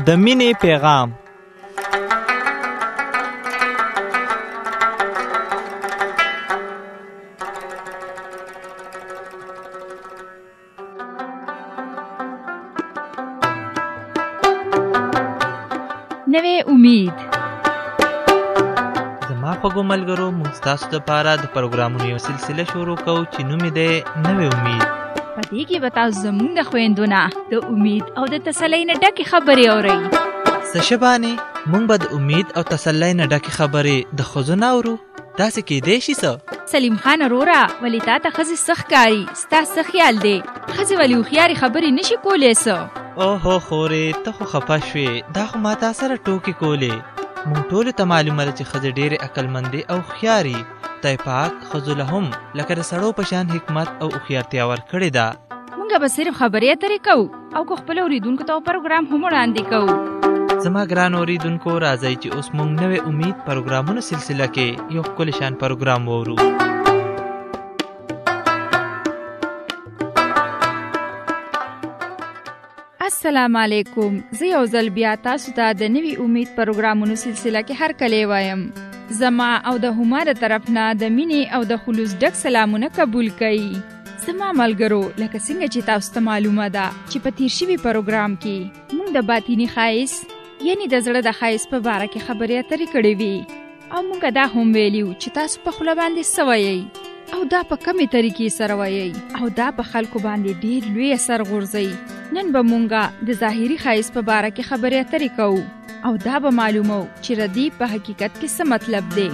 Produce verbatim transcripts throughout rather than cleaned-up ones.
د مینې پیغام. نوې امید. زما خوږو ملګرو، موږ ستاسو دپاره د پروګرامونو یو سلسله شروع کوو چې نوم یې دی نوې امید. په دې کې به تاسو زموږ د خویندو نه د امید او د تسلۍ نه ډکې خبرې اورئ. څه شبانې موږ به د امید او تسلۍ نه ډکې خبرې د ښځو نه اورو؟ داسې کیدی شي څه؟ سلیم خان وروره، ولې تا ته ښځې څه ښکاري؟ ستا څه خیال دی؟ ښځې ولې هوښیارې خبرې نشي کولی څه؟ اوهو خورې، ته خو خفه شوې. دا خو ما تا سره ټوکې کولې. موږ ټولو ته معلومه ده چې ښځې ډېرې عقلمندې او هوښیارې. خدای پاک ښځو له هم لکه د سړو په شان حکمت او هوښیارتیا ورکړې ده. موږ به صرف خبرې اترې کوو او که خپلو اورېدونکو ته پروګرام هم وړاندې کوو. زما ګران اوریدونکو، راځئ چې اوس موږ نوې امید پروګرامونو سلسله کې یو ښکلی شان پروګرام وورو. السلام علیکم. زه یو ځل بیا تاسو ته د نوې امید پروګرامونو سلسله کې هرکلی وایم. زما او د هما د طرف نه د مینې او د خلوص ډک سلامونه قبول کړئ. زما ملګرو، لکه څنګه چې تاسو ته معلومه ده چې په تیر شوي پروګرام کې موږ د باطیني ښایست یعنی د زړه د ښایست په باره کې خبرې اترې کړې وي او موږ دا هم ویلي چې تاسو په خوله باندې څه وایئ او دا په کومې طریقې سره وایئ او دا په خلکو باندې ډېر لوی اثر غورځوي. نن به موږ د ظاهري ښایست په باره کې خبرې اترې کوو او دا به معلومو چې ردی په حقیقت کې څه مطلب دی.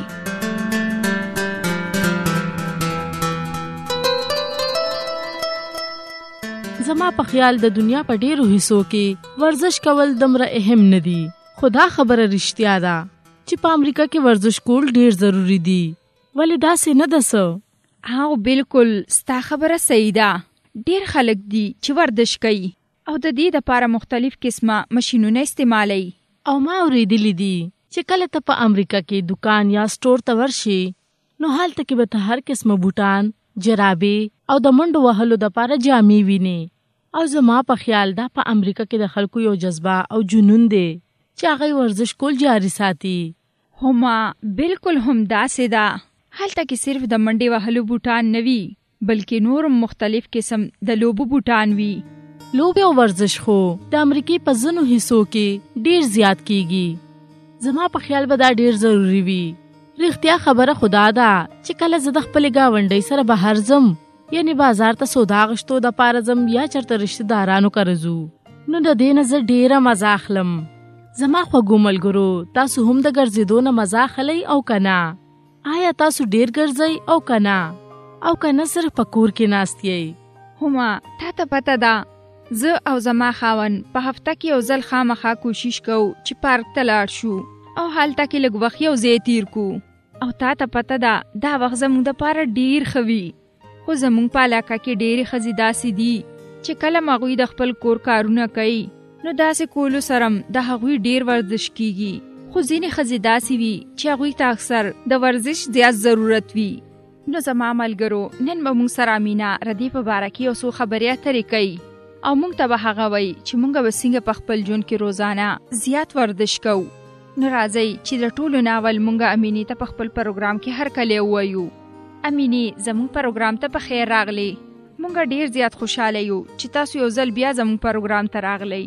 زما په خیال د دنیا په ډیرو حصو کې ورزش کول دمره اهم نه دي، خو دا خبره رښتیا ده چې په امریکا کې ورزش کول ډیر ضروری دي. ولې داسې نه ده څه؟ او بالکل ستا خبره صحیح ده. ډیر خلک دي چې ورزش کوي او د دې لپاره مختلف قسمه ماشینونه استعمالوي. او ما اورېدلی دي چې کله ته په امریکا کې دکان یا سټور ته ورشي نو هلته کې به ته هر قسمه بوټان، جرابې او د منډو وهلو دپاره جامې وینې. او زما په خیال دا په امریکا کې د خلکو یو جذبه او جنون دی چې هغوی ورزش کول جاري ساتي. هما بالکل هم داسې ده. هلته کې صرف د منډې وهلو بوټان نه وي بلکې نور مختلف قسم د لوبو بوټان وي. لوبې او ورزش خو د امریکې په ځینو حصو کې ډیر زیات کیږي. زما په خیال به دا ډیر ضروری وي. رښتیا خبره خدا ده چې کله زه د خپلې ګاونډۍ سره بهر ځم یعنی بازار ته سودا غشتو د پاره ځم یا چرته رشتہ دارانو کره ځو نو د دې نه زه ډیره مزه اخلم. زما خوږو ملګرو، تاسو هم د ګرځېدو نه مزه اخلئ او کنه؟ آیا تاسو ډیر ګرځئ او کنه او کنه صرف په کور کې ناست یئ؟ هما تا ته پته ده زه او زما خاوند په هفته کې یو ځل خامخا کوشش کوو چې پارک ته لاړ شو او هلته کې لږ وخت یو ځای تیر کو. او تا ته پته ده دا وخت زموږ دپاره ډیر ښه وي. خو زموږ په علاقه کې ډېرې ښځې داسې دي چې کله هغوی د خپل کور کارونه کوي نو داسې کولو سره د هغوی ډېر ورزش کیږي. خو ځینې ښځې داسې وي چې هغوی ته اکثر د ورزش زیات ضرورت وي. نو زما ملګرو، نن به موږ سره مینه ردی په باره کې یو څو خبرې اترې کوي او موږ ته به هغه وایي چې موږ به څنګه په خپل ژوند کې روزانه زیات ورزش کوو. نو راځئ چې د ټولو نه اول موږ امینې ته په خپل پروګرام کې هرکلی ووایو. امینې، زموږ پروګرام ته په خیر راغلی. موږ ډیر زیات خوشاله یو چې تاسو یو ځل بیا زموږ پروګرام ته راغلی.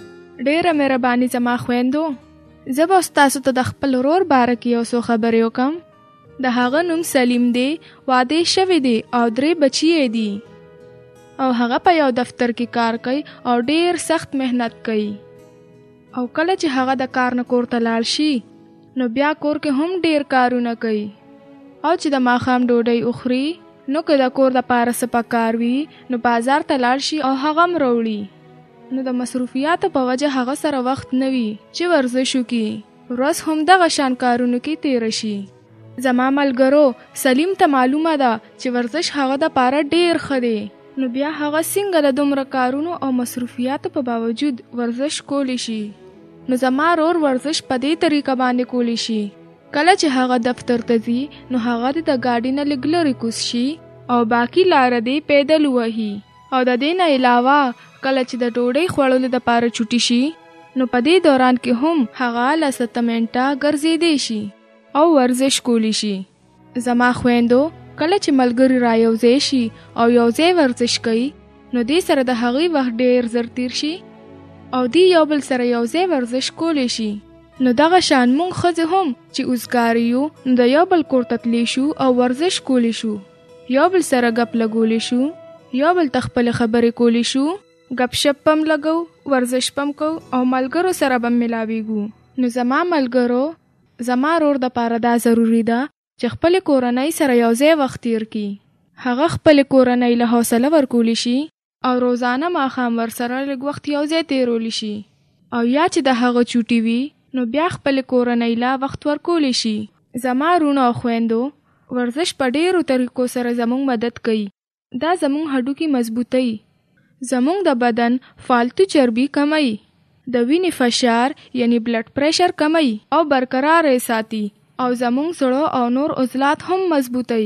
ډیره مهرباني زما خویندو. زه به تاسو ته د خپل ورور باره کې یو څو خبرې وکم. د هغه نوم سلیم دی، واده شوی دی او درې بچی یې دي او هغه په یو دفتر کې کار کوي او ډیر سخت مهنت کوي. او کله چې هغه د کار نه کور ته لاړ شي نو بیا کور کې هم ډیر کارونه کوي. او چې د ماښام ډوډۍ اخري نو که د کور دپاره څه پکار وي نو بازار ته لاړ شي او هغه هم راوړي. نو د مصروفیاتو په وجه هغه سره وخت نه وي چې ورزش وکړي. ورځ هم دغه شان کارونو کې تېره شي. زما ملګرو، سلیم ته معلومه ده چې ورزش هغه دپاره ډیر ښه دی. نو بیا هغه څنګه د دومره کارونو او مصروفیاتو په باوجود ورزش کولی شي؟ نو زما ورور ورزش په دې طریقه باندې کولی شي. کله چې هغه دفتر ته ځي نو هغه د ګاډي نه لږ لرې کوز شي او باقي لاره دی پیدل وهي. او د دې نه علاوه کله چې د ډوډۍ خوړلو دپاره چوټي شي نو په دې دوران کې هم هغه لسته منټه ګرځېدی شي او ورزش کولی شي. زما خویندو، کله چې ملګری را یوځای شي او یوځای ورزش کوي نو دې سره د هغوی وخت ډېر زر تیر شي او دی یو بل سره یوځای ورزش کولی شي. نو دغه شان مونږ ښځې هم چې اوزګار یو نو د یو بل کور ته تللی شو او ورزش کولی شو، یو بل سره ګپ لګولی شو، یو بل ته خپلې خبرې کولی شو، ګپ شپ پم لګو، ورزش پم کو او ملګرو سره به ملاویږو. نو زما ملګرو، زما رور د پاره دا ضروری ده چې خپلې کورنۍ سره یوځای وخت تیر کړي. هغه خپلې کورنۍ له حوصله ورکولی شي او روزانه ماښام ورسره لږ وخت یوځای تیرولی شي، او یا چې د هغه چوټي وي نو بیا خپل کورنۍ لا وخت ورکولی شي. زما رونو او خويندو، ورزش په ډیرو طریقو سره زموږ مدد کوي. دا زموږ هډوکي مضبوطوي، زموږ د بدن فالتو چربي کموي، د وینې فشار یعنی بلډ پریشر کموي او برقرار یې ساتي، او زموږ زړه او نور عضلات هم مضبوطوي.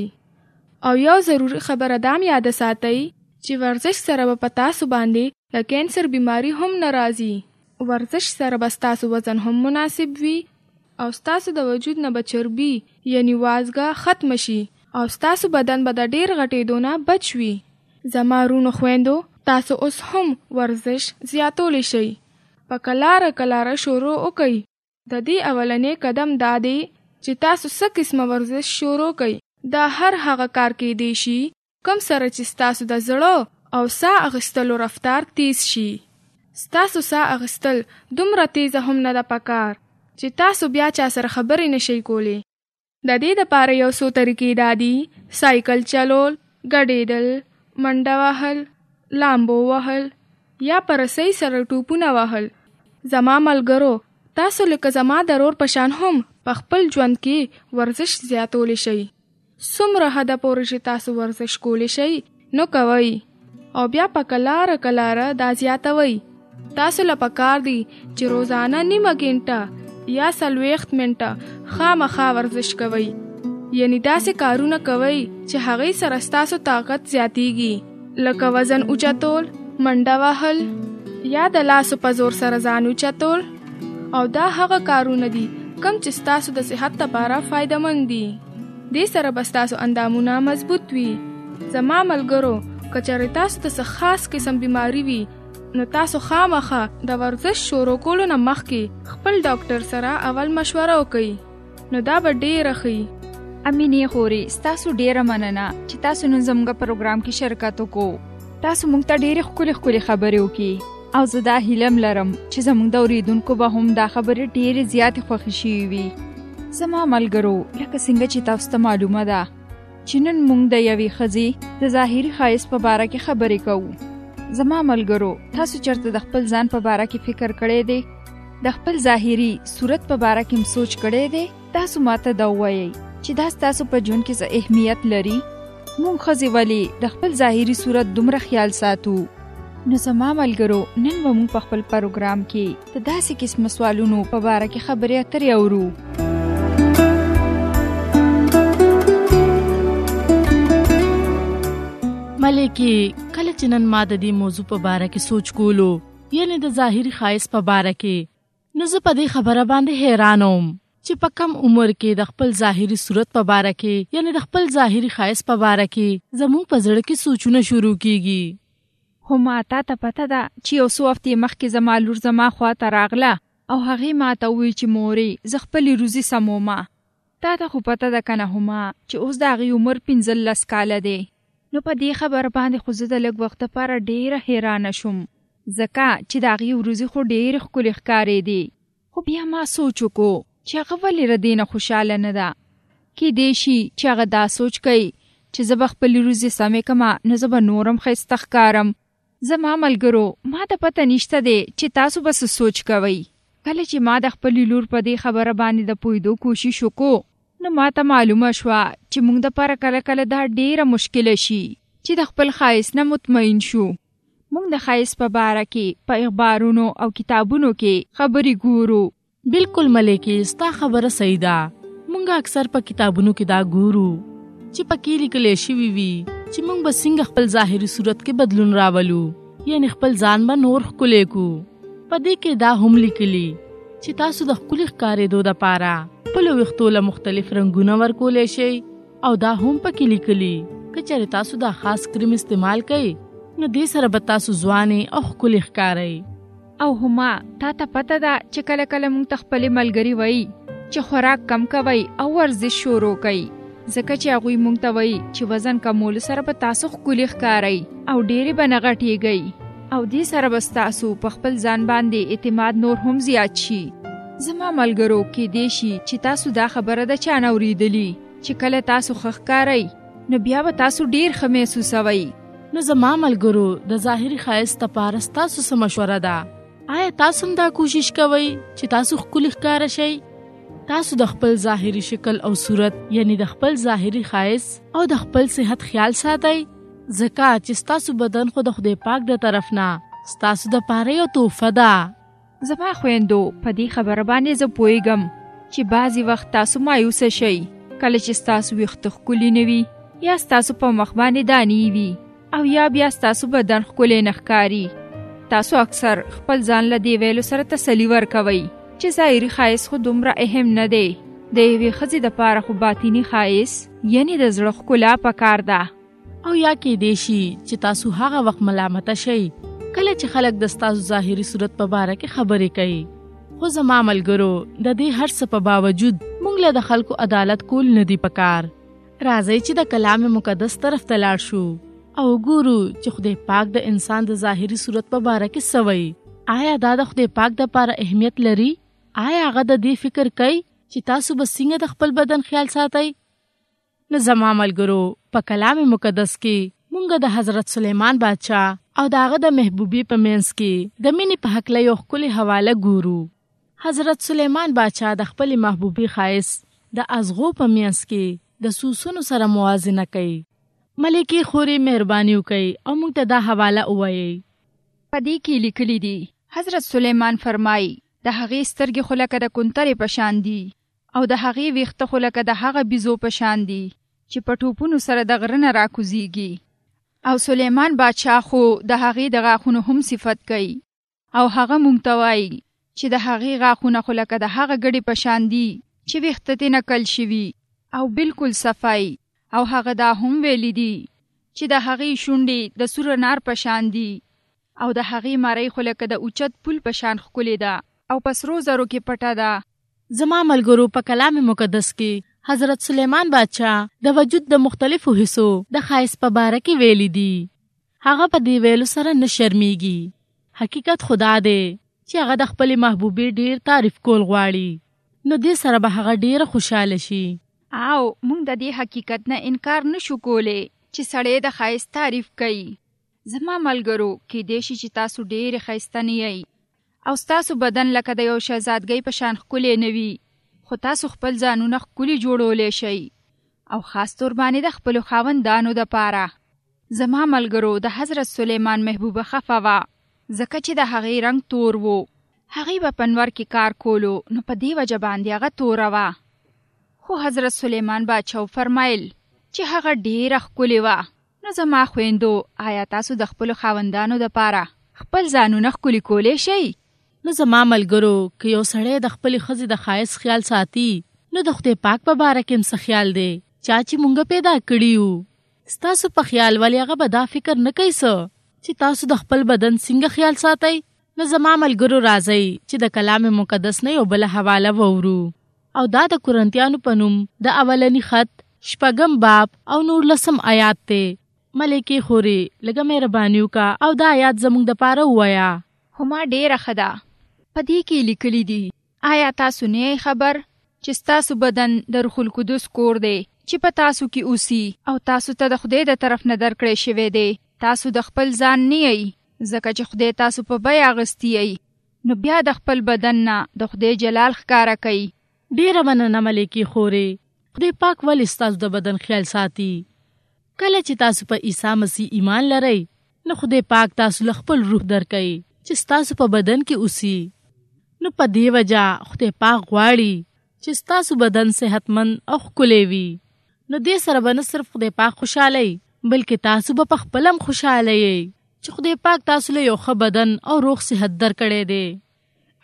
او یو ضروري خبره دام یاد ساتئ چې ورزش سره به په تاسو باندې د کینسر بیماری هم ناراضي. ورزش سره به ستاسو وزن هم مناسب وي او ستاسو د وجود نه به چربي یعنی وازګه ختم شي او ستاسو بدن به د ډیر غټېدو نه بچ وي. زما رونو خویندو، تاسو اوس هم ورزش زیاتولی شئ. په کلاره کلاره شروع وکئ. د دې اولنې قدم دا دی چې تاسو څه قسمه ورزش شروع کئ. دا هر هغه کار کېدی شي کوم سره چې ستاسو د زړه او ساه اخیستلو رفتار تیز شي. ستاسو ساه اخیستل دومره تیزه هم نه ده پکار چې تاسو بیا چا سره خبرې نشئ کولی. د دې دپاره یو څو طریقې دا دي: سایکل چلول، ګډېدل، منډه وهل، لامبو وهل یا په رسۍ سره ټوپونه وهل. زما ملګرو، تاسو لکه زما د رور په شان هم په خپل ژوند کې ورزش زیاتولی شئ. څومره حده پورې چې تاسو ورزش کولی شئ نو کوئ، او بیا په کلاره کلاره دا زیاتوئ. تاسو له پکار دی چې روزانه نیمه ګنټه یا څلوېښت منټه خامخا ورزش کوئ. یعنی داسې کارونه کوئ چې هغې سره ستاسو طاقت زیاتیږي، لکه وزن اوچتول، منډه وهل یا د لاسو په زور سره ځان اوچتول. او دا هغه کارونه دي کوم چې ستاسو د صحت لپاره فایدهمند دي. دې سره به ستاسو اندامونه مضبوط وي. زما ملګرو، که چېرې تاسو ته څه خاص قسم بیماری وي نو تاسو خامخا د ورزش شروع کولو نه مخکې خپل ډاکټر سره اول مشوره وکړئ، نو دا به ډېره ښه. امینې خوري، ستاسو ډېره مننه چې تاسو نن زموږ پروګرام کې شرکت وکړو. تاسو موږ ته ډېرې ښکلې ښکلې خبرې وکړي او زه دا هیله لرم چې زموږ د اورېدونکو به هم دا خبرې ډېرې زیاتې خوښې شوي وي. زما ملګرو، لکه څنګه چې تاسو ته معلومه ده چې نن موږ د یوې ښځې د ظاهري ښایست په باره کې خبرې کوو. زما ملګرو، تاسو چېرته د خپل ځان په باره کې فکر کړی دی؟ د خپل ظاهري صورت په باره کې م سوچ کړی دی؟ تاسو ماته دا ووایئ چې دا ستاسو په ژوند کې څه اهمیت لري؟ موږ ښځې ولې د خپل ظاهري صورت دومره خیال ساتو؟ نو زما ملګرو، نن به موږ په خپل پروګرام کې د داسې قسمه سوالونو په باره کې خبرې اترې اورو. ملکې، کله چې نن ما د دې موضوع په باره کې سوچ کولو، یعنی د ظاهري ښایست په باره کې، نو زه په دې خبره باندې حیران وم چې په کم عمر کې د خپل ظاهري صورت په باره کې، یعنی د خپل ظاهري ښایست په باره کې زموږ په زړه کې سوچونه شروع کیږي. خو ما تا ته پته ده چې یو څو هفتې مخکې زما لور زما خواته راغله او هغې ما ته وویل چې مورې، زه خپلې روزي سمومه. تا ته خو پته ده که نه هما چې اوس د هغې عمر پنځلس کاله دی. نو په دې خبره باندې خو زه د لږ وخت لپاره ډېره حیرانه شوم، ځکه چې د هغې وروځې خو ډېرې ښکلې ښکارېدې. خو بیا ما سوچ وکړو چې هغه ولې له دې نه خوشحاله نه ده. کیدای شي چې هغه دا سوچ کوي چې زه به خپلې وروځې سمې کړمه نو زه به نور هم ښایسته ښکارم. زما ملګرو، ما ته پته نشته دی چې تاسو به څه سوچ کوئ. کله چې ما د خپلې لور په دې خبره باندې د پوهېدو کوشش وکړو نو ما ته معلومه شوه چې موږ دپاره کله کله دا ډېره مشکله شي چې د خپل ښایست نه مطمئن شو. موږ د ښایست په باره کې په اخبارونو او کتابونو کې خبرې ګورو. بالکل ملکې، ستا خبره صحیح ده. موږ اکثر په کتابونو کې دا ګورو چې پکې لیکلی شوي وي چې موږ به څنګه خپل ظاهري صورت کې بدلون راولو، یعنی خپل ځان به نور ښکلی کو. په دې کې دا هم لیکلي چې تاسو د ښکلي ښکارېدو دپاره خپلو ویښتو له مختلف رنګونه ورکولی شئ او دا هم پکې لیکلي که چېرې تاسو دا خاص کریم استعمال کوئ نو دې سره به تاسو ځوانې او ښکلي ښکارئ. او هما تا ته پته ده چې کله کله موږ ته خپلې ملګري وایي چې خوراک کم کوئ او ورزش شروع کوئ، ځکه چې هغوی موږ ته وایي چې وزن کمولو سره به تاسو ښکلي ښکارئ او ډېرې به نه غټېږئ او دې سره به ستاسو په خپل ځان باندې اعتماد نور هم زیات شي. زما ملګرو کېدای شي چې تاسو دا خبره د چا نه اورېدلي چې کله تاسو ښه ښکارئ نو بیا به تاسو ډېر ښه محسوسوئ. نو زما ملګرو د ظاهري ښایست دپاره ستاسو څه مشوره ده؟ آیا تاسو هم دا کوشش کوئ چې تاسو ښکلي ښکاره شئ؟ تاسو د خپل ظاهري شکل او صورت یعنی د خپل ظاهري ښایست او د خپل صحت خیال ساتئ، ځکه چې ستاسو بدن خو د خدای پاک د طرف نه ستاسو دپاره یو تحفه ده. زما خویندو په دې خبره باندې زه پوهېږم چې بعضې وخت تاسو مایوسه شئ کله چې ستاسو ویښته ښکلي نه وي یا ستاسو په مخ باندې دانې وي او یا بیا ستاسو بدن ښکلی نه ښکاري. تاسو اکثر خپل ځان له دې ویلو سره تسلي ورکوئ چې ظاهري ښایست خو دومره اهم نه دی، د یوې ښځې دپاره خو باطني ښایست یعنې د زړه ښکلا پکار ده. او یا کېدای شي چې تاسو هغه وخت ملامته شئ کله چې خلک د ستاسو ظاهري صورت په باره کې خبرې کوي. خو زما ملګرو د دې هر څه په باوجود موږ له د خلکو عدالت کول نه دي پکار. راځئ چې د کلام مقدس طرف ته لاړ شو او ګورو چې خدای پاک د انسان د ظاهري صورت په باره کې څه وایي. آیا دا د خدای پاک دپاره اهمیت لري؟ آیا هغه د دې فکر کوي چې تاسو به څنګه د خپل بدن خیال ساتئ؟ نو زما ملګرو په کلام مقدس کې مونږ د حضرت سلیمان بادشاه او د هغه د محبوبې په منځ کې د مینې په هکله یو ښکلې حواله ګورو. حضرت سلیمان بادشاه د خپلې محبوبې ښایست د ازغو په منځ کې د سوسونو سره موازنه کوي. ملکې خورې مهرباني وکړئ او موږ ته دا حواله ووایئ. په دې کې لیکلي دي حضرت سلیمان فرمایي د هغې سترګې خو لکه د کونترې په شان دي او د هغې ویښته خو لکه د هغه بیزو په شان دي چې په ټوپونو سره د غره نه راکوزیږي. او سلیمان بادشاه خو د هغې د غاښونو هم صفت کوي او هغه موږ ته وایي چې د هغې غاښونه خو لکه د هغه ګډې په شان دي چې ویښته ترې نقل شوي او بالکل صفای. او هغه دا هم ویلي دي چې د هغې شونډې د سور انار په شان دي او د هغې مرۍ خو لکه د اوچت پل په شان ښکلې ده او په سرو زرو کې پټه ده. زما ملګرو په کلام مقدس کې حضرت سلیمان بادشاه د وجود د مختلفو حصو د ښایست په باره کې ویلي دي. هغه په دې ویلو سره نه شرمیږي. حقیقت خدا دی چې هغه د خپلې محبوبې ډیر تعریف کول غواړي نو دې سره به هغه ډیره خوشحاله شي. او موږ د دې حقیقت نه انکار نشو کولی چې سړی د ښایست تعریف کوي. زما ملګرو کېدای شي چې تاسو ډېرې ښایسته نه یئ او ستاسو بدن لکه د یو شهزادګۍ په شان ښکلی نه وي، خو تاسو خپل ځانونه ښکلي جوړولی شئ او خاص طور باندې د خپلو خاوندانو دپاره. زما ملګرو د حضرت سلیمان محبوبه خفه وه ځکه چې د هغې رنګ تور و. هغې به په نور کې کار کولو نو په دې وجه باندې هغه توره وه. خو حضرت سلیمان بادشاه فرمایل چې هغه ډیره ښکلې وه. نو زما خویندو آیا تاسو د خپلو خاوندانو دپاره خپل ځانونه ښکلي کولی شئ؟ نو زما ملګرو که یو سړی د خپلې ښځې د ښایست خیال ساتي نو د خدای پاک په باره کې هم څه خیال دی چا چې مونږ پیدا کړي یو. ستاسو په خیال ولې هغه به دا فکر نه کوي څه چې تاسو د خپل بدن څنګه خیال ساتئ؟ نو زما ملګرو راځئ چې د کلام مقدس نه یو بله حواله وورو او دا د کورنتیانو په نوم د اولني خط شپږم باب او نولسم آیات دی. ملکې خورې لږه مهرباني وکړه او دا آیات زموږ دپاره ووایه. هما ډېره ښه ده. په دې کې لیکلي دي آیا تاسو نه یې خبر چې ستاسو بدن د روح القدس کور دی چې په تاسو کې اوسي او تاسو ته د خدای د طرف نه درکړی شوی دی. تاسو د خپل ځان نه یئ ځکه چې خدای تاسو په بیه اخیستی یئ نو بیا د خپل بدن نه د خدای جلال ښکاره کوي. ډېره مننه ملکې خورې. خدای پاک ولې ستاسو د بدن خیال ساتي؟ کله چې تاسو په عیسی مسیح ایمان لرئ نو خدای پاک تاسو له خپل روح درکوي چې ستاسو په بدن کې اوسي. نو په دې وجه خدای پاک غواړي چې ستاسو بدن صحتمند او ښکلی وي. نو دې سره به نه صرف خدای پاک خوشحاله بلکې تاسو به په خپله هم خوشحاله یئ چې خدای پاک تاسو له یو ښه بدن او روغ صحت درکړی دی.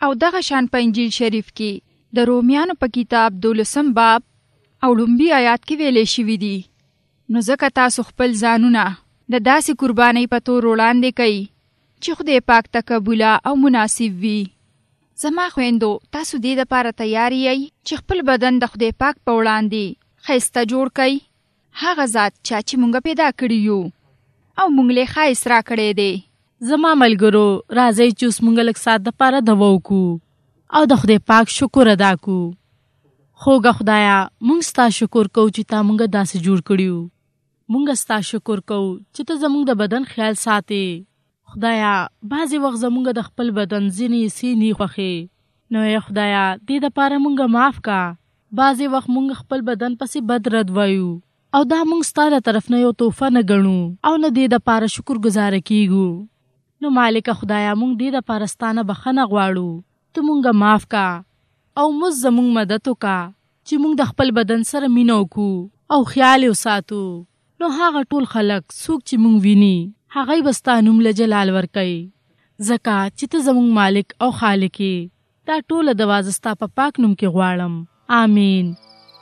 او دغه شان په انجیل شریف کې د رومیانو په کتاب دولسم باب او لومبي آیات کې ویلې شوي دي، نو ځکه تاسو خپل ځانونه د داسې قربانۍ په تور وړاندې کوئ چې خدای پاک ته قبوله او مناسب وي. زما خویندو، تاسو دې دپاره تیار یئ چې خپل بدن د خدای پاک په وړاندې ښایسته جوړ کئ، هغه ذات چا چې مونږ پیدا کړي یو او مونږ له ښایست را کړی دی. زما ملګرو، راځئ چې اوس مونږ لږ ساعت دپاره دوا وکړو او د خدای پاک شکر ادا کړو. خوږه خدایه، مونږ ستا شکر کوو چې تا مونږ داسې جوړ کړي یو. مونږ ستا شکر کوو چې ته زمونږ د بدن خیال ساتې. خدایا، بعضې وخت زمونږ د خپل بدن ځینې سینې خوښې، نو ای خدایا دې دپاره مونږ معاف کا. بعضې وخت مونږ خپل بدن پسې بد رد وایو او دا مونږ ستا له طرف نه یو تحفه نه ګڼو او نه دې دپاره شکر ګزاره کیږو. نو مالکه خدایا، مونږ دې دپاره ستا نه بخښنه غواړو، ته مونږ معاف کا او موږ زمونږ مدد وکړه چې مونږ د خپل بدن سره مینه وکړو او خیال یې وساتو. نو هغه ټول خلک څوک چې مونږ ویني هغوی به ستا نوم له جلال ورکوي، ځکه چې ته زمونږ مالک او خالق یې. دا ټوله دعا زه ستا په پاک نوم کې غواړم، آمین.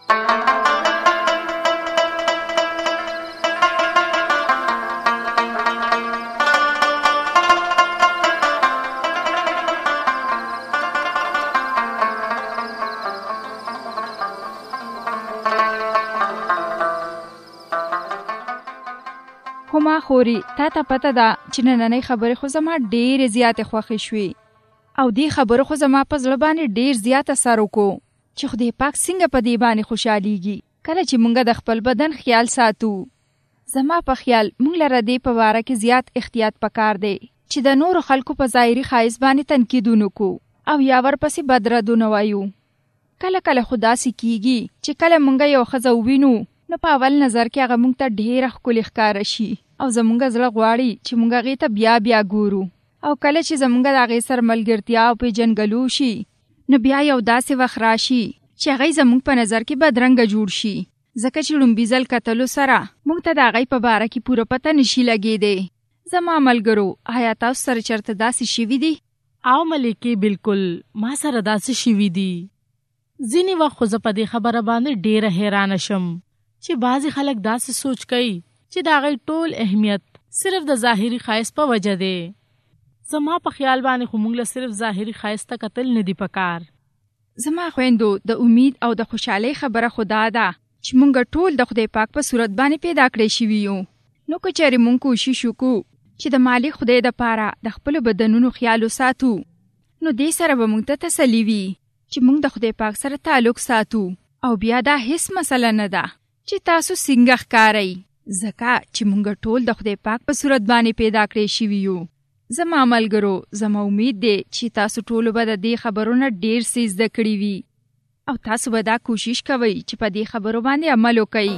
خو ما خوري، تا ته پته ده چې نننۍ خبرې خو زما ډېرې زیاتې خوښې شوې او دې خبرو خو زما په زړه باندې ډېر زیات اثر وکړو چې خدای پاک څنګه په دې باندې خوشحالیږي کله چې مونږ د خپل بدن خیال ساتو. زما په خیال مونږ لره دې په باره کې زیات احتیاط پکار دی چې د نورو خلکو په ظاهري ښایست باندې تنقید ونه کړو او یا ورپسې بد ردونه وایو. کله کله خو داسې کیږي چې کله مونږ یو ښځه ووینو نو په اول نظر کې هغه مونږ ته ډېره ښکلې ښکاره شي او زمونږ زړه غواړي چې مونږ هغې ته بیا بیا ګورو، او کله چې زمونږ د هغې سره ملګرتیا او پیژنګلو شي نو بیا یو داسې وخت راشي چې هغې زمونږ په نظر کې بدرنګه جوړ شي، ځکه چې لومبي ځل کتلو سره مونږ ته د هغې په باره کې پوره پته نشي لګېدی. زما ملګرو، آیا تاسو سره چېرته داسې شوي دي؟ او ملکې، بالکل ما سره داسې شوي دي. ځینې وخت خو زه په دې خبره باندې ډېره حیرانه شم چې بعضې خلک داسې سوچ کوي چې د هغې ټول اهمیت صرف د ظاهري ښایست په وجه دی. زما په خیال باندې خو موږ له صرف ظاهري ښایست ته کتل نه دي پکار. زما خویندو، د امید او د خوشحالۍ خبره خو دا ده چې موږ ټول د خدای پاک په صورت باندې پیدا کړی شوي یو. نو که چېرې موږ کوشش وکړو چې د مالک خدای دپاره د خپلو بدنونو خیال وساتو، نو دې سره به موږ ته تسلي وي چې موږ د خدای پاک سره تعلق ساتو. او بیا دا هیڅ مسله نه ده چې تاسو څنګه ښکارئ، ځکه چې موږ ټول د خدای پاک په صورت باندې پیدا کړی شوي یو. زما ملګرو، زما امید دی چې تاسو ټولو به د دې خبرو نه ډېر څه زده کړي وي او تاسو به دا کوشش کوئ چې په دې خبرو باندې عمل وکئ.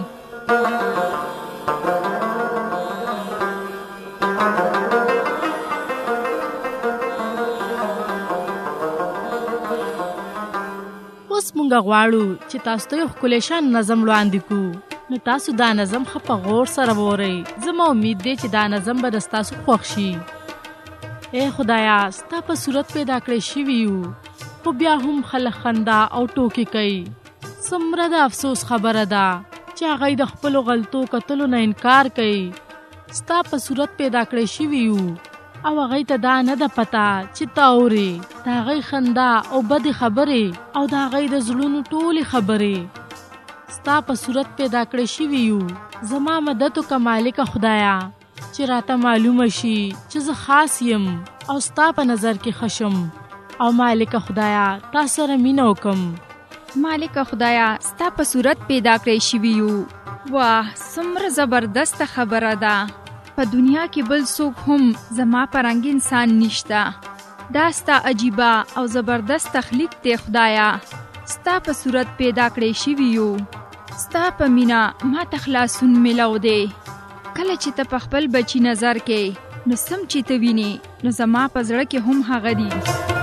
اوس مونږ غواړو چې تاسو ته یو ښکلی شان نظم وړاندې کړو. نو تاسو دا نظم ښه په غور سره وورئ. زما امید دی چې دا نظم به د ستاسو خوښ شي. اے خدایا، ستا په صورت پیدا کړی شوي یو، خو بیا هم خلک خندا او ټوکې کوي. څومره د افسوس خبره ده چې هغوی د خپلو غلطو کتلو نه انکار کوي. ستا په صورت پیدا کړی شوي یو او هغوی ته دا نه ده پته چې ته اورې د هغوی خندا او بدې خبرې او د هغوی د زړونو ټولې خبرې. ستا په صورت پیدا کړی شوي یو. زما مدد وکړه مالکه خدایا چې راته معلومه شي چې زه خاص یم او ستا په نظر کې ښه شم، او مالکه خدایا تا سره مینه وکړم. مالکه خدایا، ستا په صورت پیدا کړی شوي یو. واه، څومره زبردسته خبره ده. په دنیا کې بل څوک هم زما په رنګ انسان نشته. دا ستا عجیبه او زبردست تخلیق دی خدایا. ستا په صورت پیدا کړی شوي یو. ستا په مینه ما ته خلاصون ملو دی. کله چې ته په خپل بچی نظر کې، نو سم چې ته ویني نو زما په زړه کې هم هغه دي.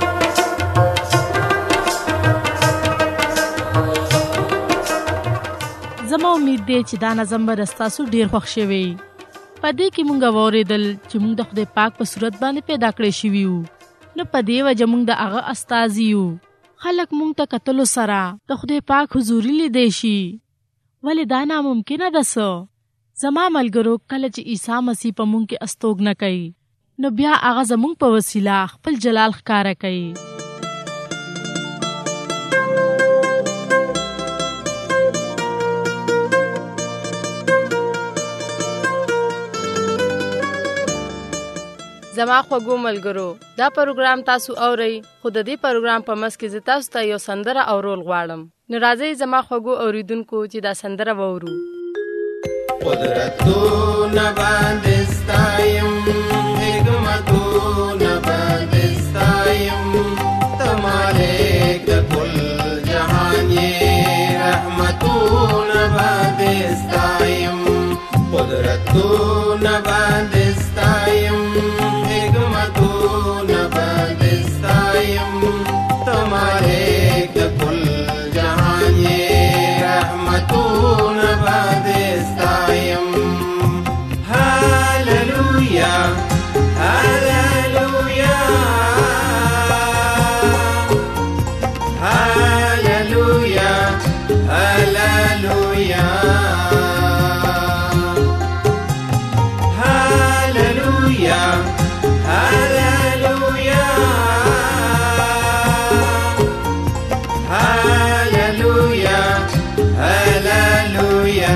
زما امید دی چې دا نظم به د ستاسو ډېر خوښ شوی. په دې کې مونږ واورېدل چې مونږ د خدای پاک په صورت باندې پیدا کړی شوي یو. نو په دې وجه موږ د هغه استازي یو. خلک موږ ته کتلو سره د خدای پاک حضوري لیدی شي. ولې دا ناممکنه ده څه؟ زما ملګرو، کله چې عیسی مسیح په موږ کې استوګنه کوي نو بیا هغه زموږ په وسیله خپل جلال ښکاره کوي. زما خوږو ملګرو، دا پروګرام تاسو اورئ، خو د دې پروګرام په منځ کې زه تاسو ته یو سندره اورول غواړم. نو راځئ زما خوږو اوریدونکو چې دا سندره واورو. قدرتونه باندې ستایم، حکمتونه باندې ستایم، ته مالک د کل جهان یې، رحمتونه باندې ستایم، قدرتونه باندې ستایم، حکمتونه باندې ستایم، ته مالک د کل جهان یې، رحمتونه باندې ستایم. هاللویا هاللویا هاللویا هاللویا هاللویا هاللویا هاللویا هاللویا.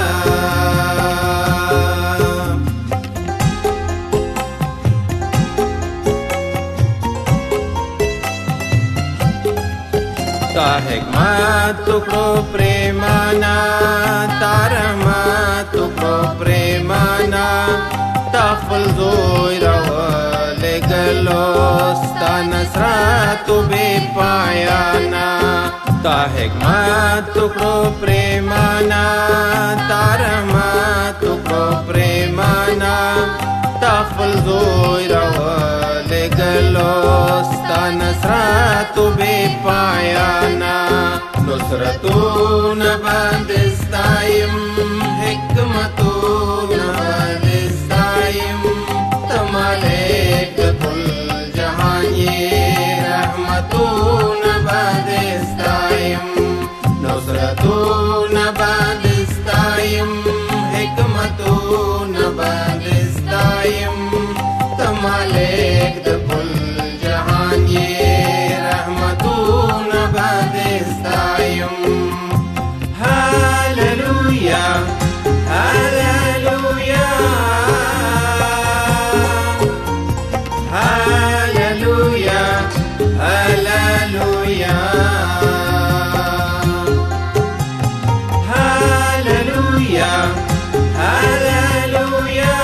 تا حکمت ټکو پریمانا، تا رحمت ټکو پریمانا، تا خپل زوی راولېږلو، ستا نصرتو بې پایانا. تا حکمت ټکو پریمانا، تا رحمت ټکو پریمانا، تا خپل زوی راولېږلو، ستا نصرتو بې پایانا. نصرتونه باندې ستایم، حکمتونه باندې ستایم، ته مالک د کل جهان یې، رحمتونه باندې ستایم، نصرتونه باندې ستایم، حکمتونه باندې ستایم، ته مالک د کل جهان یې، رحمتونه باندې ستایم. هاللویا هاللویا هاللویا هاللویا هاللویا هاللویا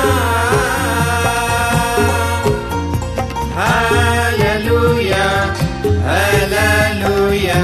هاللویا هاللویا.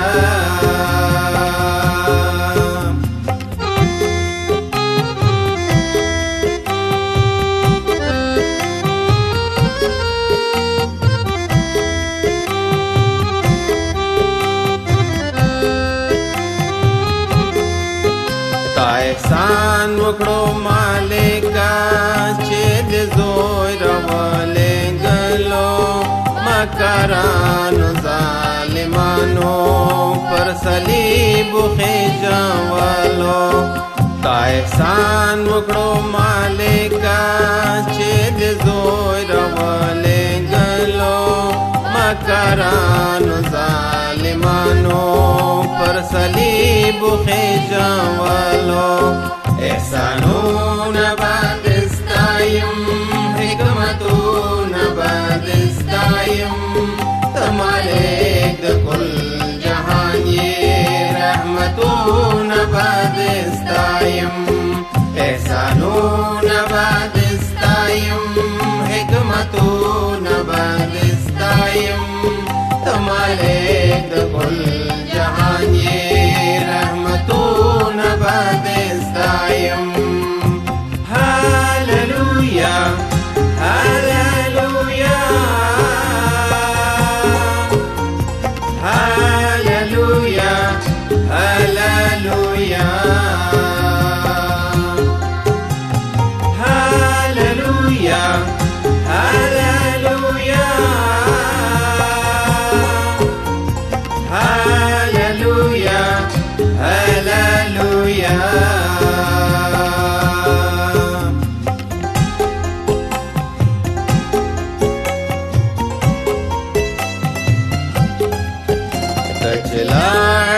تا احسان وکړو مالکا، چې د زوی راولېږلو، مکرانو ظالمانو پر صلیب خېژولو. تا احسان وکړو مالکا، چې د زوی راولېږلو، مکرانو ظالمانو پر صلیب خېژولو. احسانونه باندې ستایم، حکمتونه باندې ستایم، ته مالک د کل جهان یې، رحمتونه باندې ستایم، احسانونه باندې ستایم، حکمتونه باندې ستایم، ته مالک د کل جهان یې، رحمتونه باندې ستایم. هاللویا هاللویا هاللویا هاللویا هاللویا هاللویا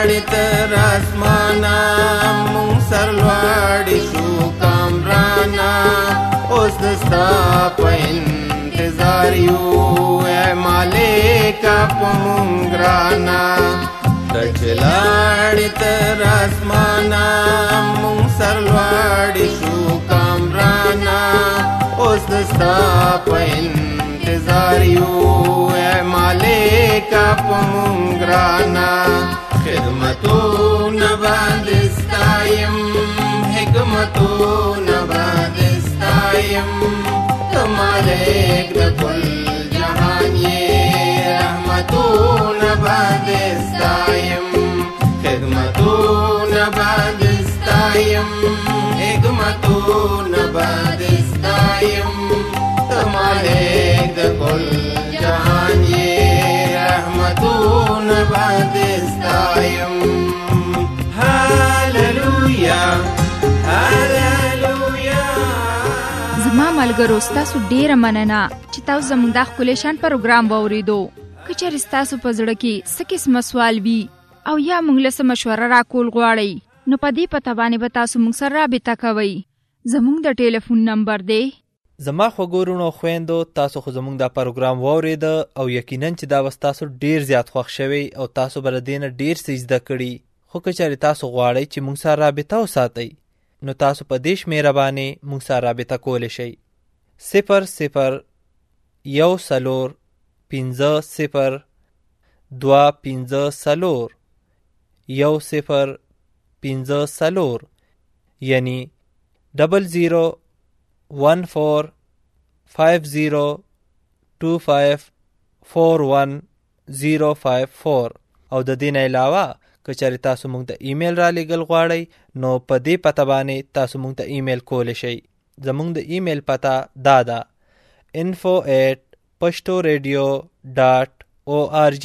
لاړې تر اسمانه مونږ سرلوړي شو کامرانه اوس د ستا په انتظار یو اے مالکه په مونږ ګرانه ته چې لاړې تر اسمانه مونږ سرلوړي شو کامرانه اوس د ستا په انتظار یو اے مالکه په مونږ ګرانه خدمتونه باندې ستایم حکمتونه باندې ستایم ته مالک د کل جهان یې رحمتونه باندې ستایم خدمتونه باندې ستایم حکمتونه باندې ستایم ته مالک د کل جهان یې رحمتونه باندې ستایم هاللویا هاللویا. زما ملګرو ستاسو ډیره مننه چې تاسو زموږ د ښکلي شان پروګرام واوریدو. که چېرې ستاسو په زړه کې څه قسمه سوال وي او یا موږ له څه مشوره راکول غواړئ نو په دې پته باندې به تاسو موږ سره رابطه کوئ. زموږ د ټلیفون نمبر دی زما خوږو وروڼو خویندو تاسو خو زموږ دا پروګرام واورېده او یقینا چې دا به ستاسو ډېر زیات خوښ شوی او تاسو به له دې نه ډېر څه زده کړي. خو که چېرې تاسو غواړئ چې موږ سره رابطه وساتئ نو تاسو په دې شمېره باندې موږ سره رابطه کولی شئ. صفر صفر یو څلور پنځه صفر دوه پنځه څلور یو صفر پنځه څلور یعنی ډبل زیرو ون فور فایو زیرو ټو فایو فور ون زیرو فایو فور. او د دې نه علاوه که چېرې تاسو موږ ته ایمیل را لیږل غواړئ نو په دې پته باندې تاسو موږ ته ایمیل کولی شئ. زموږ د ایمیل پته دا ده info at pashtoradio dot org.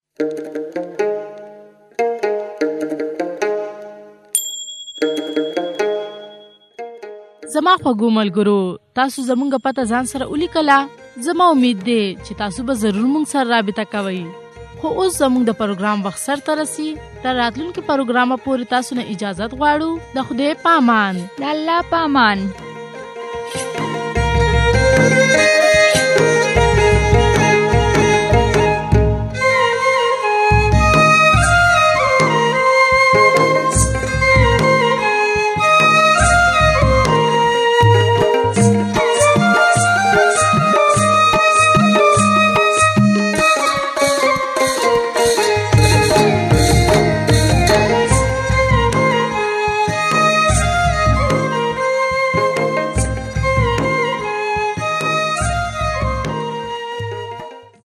زما خوږو ملګرو تاسو زموږ پته ځان سره ولیکله. زما امید دی چې تاسو به ضرور موږ سره رابطه کوئ. خو اوس زموږ د پروګرام وخت سرته رسي. تر راتلونکي پروګرامه پورې تاسو نه اجازت غواړو. د خدای پامان. د الله پامان.